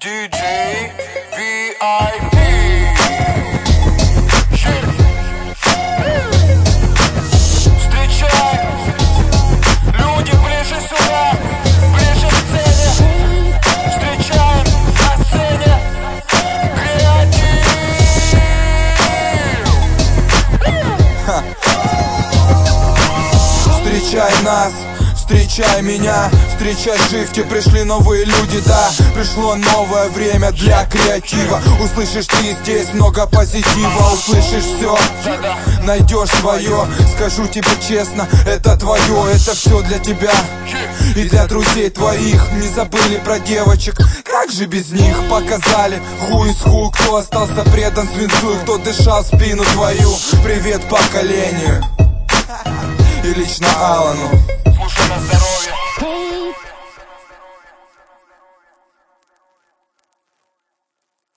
DJ VIP. Встречай, люди ближе сюда, ближе к сцене. Встречаем на сцене креатив. Встречай нас, встречай меня, встречай в шифте, пришли новые люди, да. Пришло новое время для креатива. Услышишь ты здесь много позитива, услышишь все, найдешь свое. Скажу тебе честно, это твое, это все для тебя и для друзей твоих. Не забыли про девочек, как же без них? Показали who is who, кто остался предан свинцу, кто дышал в спину твою. Привет поколению и лично Алану. Слушай на здоровье.